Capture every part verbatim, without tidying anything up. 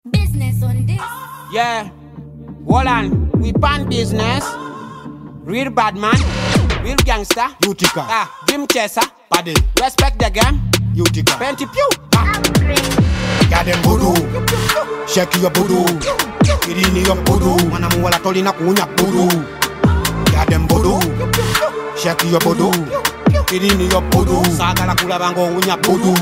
Business on this. Yeah, hold on. We pan business. Real bad man, real gangster. Utica, Ah, Jim Chesa. Paddy, Respect the game. Utica. Plenty pew. Ah. Got them voodoo, shake your voodoo. Irini your voodoo, manamuwala tolina kunya voodoo. Got them voodoo, shake your voodoo. Irini your voodoo, sagala kulaba ng'owunya voodoo.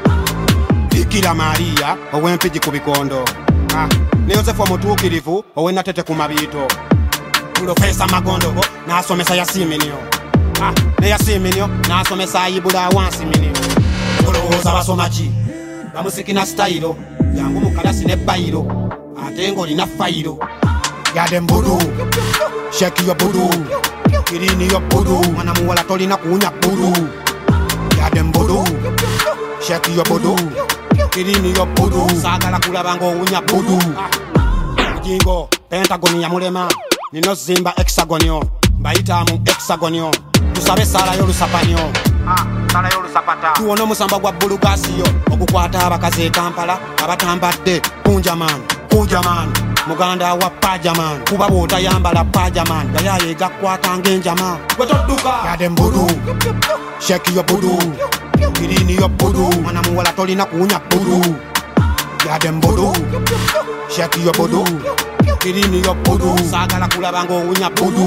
Bikira Maria, ow'empigi ku bikondo. Ah, ne Yosefu omutuukirivu, ow'ennatete ku mabiito. Profesa Magondogo, n'asomesa Yasiminio. Ah, ne Yasiminio, n'asomesa Ayibula Wansiminio. Olowooza basoma ki? Bamusikina style, yangu mukalasi ne bayiro. Ate ng'olina fayiro. Got them voodoo, shake your voodoo. Irini your voodoo, manamuwala tolina kunya voodoo. Got them voodoo, shake your voodoo. Irini your voodoo, sagala kulaba ng'owunya voodoo. Mujingo, Pentagon ya mulema. Nino zimba hexagonio, mbayita mu hexagonio. Tusabe sala y'olusapanyo. Ah, sala y'olusapata. Tuwona omusamba gwa bulugasiyo, okukwata abakazi e Kampala, abatambadde kunjaman, kunjaman. Muganda wa pajaman, kuba bw'otayambala pajaman, gayaye gakwata ng'enjama. Gwe todduka. Got them voodoo, shake your voodoo. Irini your voodoo, manamuwala tolina kunya voodoo. Got them voodoo, shake your voodoo. Irini your voodoo, sagala kulaba ng'owunya voodoo.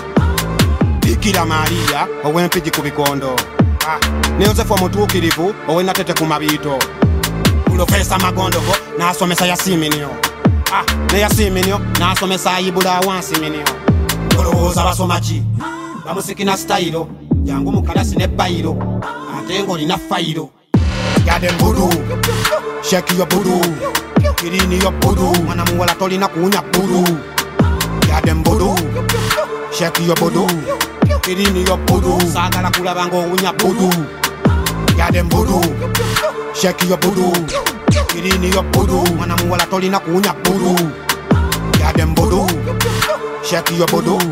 Bikira Maria, ow'empigi ku bikondo. Ah, ne Yosefu omutuukirivu, ow'ennatete ku mabiito. Profesa Magondogo, n'asomesa Yasiminio. Ah, ne Yasiminio, n'asomesa Ayibula Wansiminio. Olowooza basoma ki? Bamusikina style, yangu mukalasi ne bayiro. Ate ng'olina fayiro. Got them voodoo, shake your voodoo. Irini your voodoo, manamuwala tolina kunya voodoo. Got them voodoo, shake your voodoo. Irini your voodoo, sagala kulaba ng'owunya voodoo. Got them voodoo, shake your voodoo. Irini your voodoo, manamuwala tolina kunya voodoo. Got them voodoo, shake your voodoo.